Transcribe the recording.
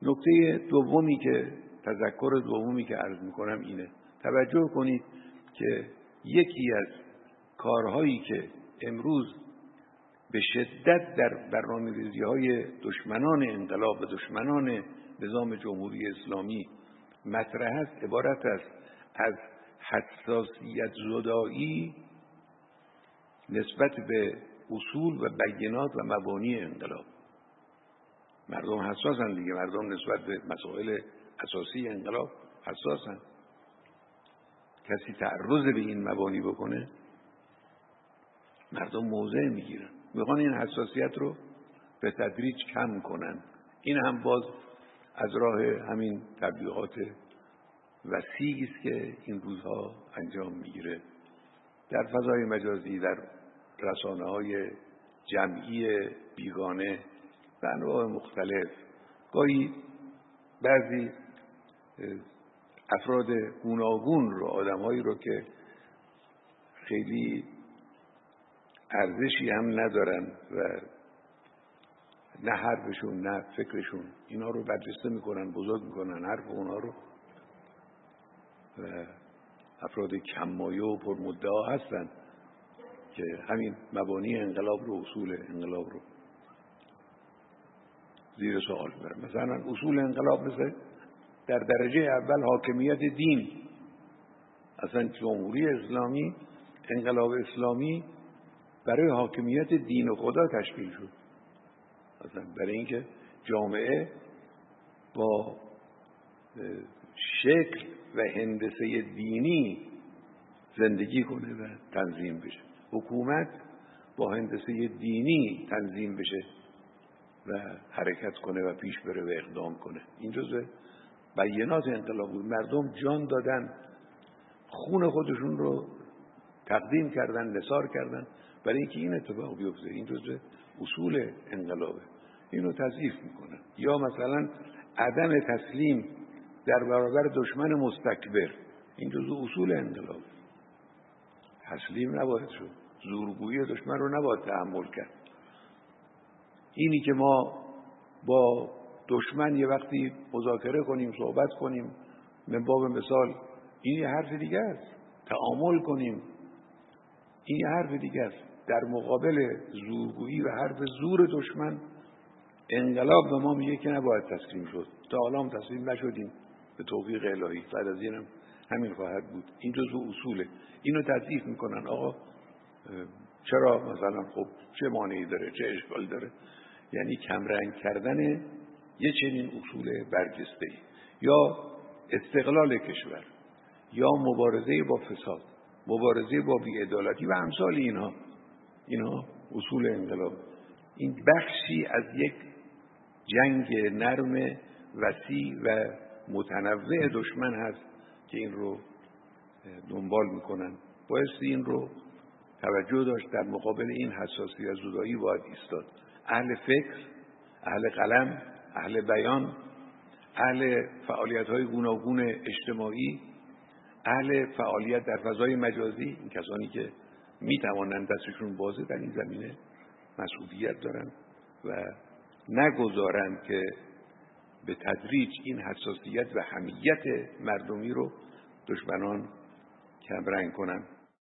نکته دومی که تذکر دومی که عرض میکنم اینه، توجه کنید که یکی از کارهایی که امروز به شدت در برنامه‌ریزی‌های دشمنان انقلاب و دشمنان نظام جمهوری اسلامی مطرح است عبارت است از حساسیت زدایی نسبت به اصول و بینات و مبانی انقلاب. مردم حساسن دیگه، مردم نسبت به مسائل اساسی انقلاب حساسن. کسی تعرض به این مبانی بکنه مردم موضع میگیرن، میخوان این حساسیت رو به تدریج کم کنن. این هم باز از راه همین تبلیغات وسیعی است که این روزها انجام میگیره در فضای مجازی، در رسانه‌های جمعی بیگانه به انواع مختلف. گاهی بعضی افراد گوناگون رو، آدم‌هایی رو که خیلی ارزشی هم ندارن و نه حرفشون نه فکرشون، اینا رو برجسته میکنن، بزرگ میکنن حرف اونا رو، و افراد کم‌مایه و پرمدعا هستن که همین مبانی انقلاب رو، اصول انقلاب رو زیر سوال ببرن. مثلا اصول انقلاب مثل در درجه اول حاکمیت دین. اصلا جمهوری اسلامی، انقلاب اسلامی برای حاکمیت دین و خدا تشکیل شد، اصلا برای اینکه جامعه با شکل و هندسه دینی زندگی کنه و تنظیم بشه، حکومت با هندسه دینی تنظیم بشه و حرکت کنه و پیش بره و اقدام کنه. این جزء بینات انقلاب بود. مردم جان دادن، خون خودشون رو تقدیم کردن، نثار کردن برای اینکه این اتفاق بیفته. این جزء اصول انقلابه، اینو تضعیف میکنن. یا مثلا عدم تسلیم در برابر دشمن مستکبر، این جزء اصول انقلاب. تسلیم نباید شد، زورگویی دشمن رو نباید تحمل کرد. اینی که ما با دشمن یه وقتی مذاکره کنیم، صحبت کنیم، من باب مثال، این یه حرف دیگه است. تعامل کنیم، این یه حرف دیگه است. در مقابل زورگویی و حرف زور دشمن، انقلاب به ما میگه که نباید تسلیم شد. تا حالا هم تسلیم نشدیم به توفیق الهی، بعد از اینم همین خواهد بود. این جزء اصوله. اینو تضعیف میکنن. آقا چرا مثلا، خب چه مانعی داره، چه اشکال داره؟ یعنی کمرنگ کردن یه چنین اصول برجسته‌ای، یا استقلال کشور، یا مبارزه با فساد، مبارزه با بی‌عدالتی و امثال اینها اصول انقلاب. این بخشی از یک جنگ نرم، وسیع و متنوع دشمن هست که این رو دنبال میکنن. بایستی این رو توجه داشت. در مقابل این حساسیت زدایی باید ایستاد. اهل فکر، اهل قلم، اهل بیان، اهل فعالیت‌های گوناگون اجتماعی، اهل فعالیت در فضای مجازی، این کسانی که میتوانند دستشون بازه در این زمینه مسئولیت دارن و نگذارند که به تدریج این حساسیت و حمیت مردمی رو دشمنان کمرنگ کنن.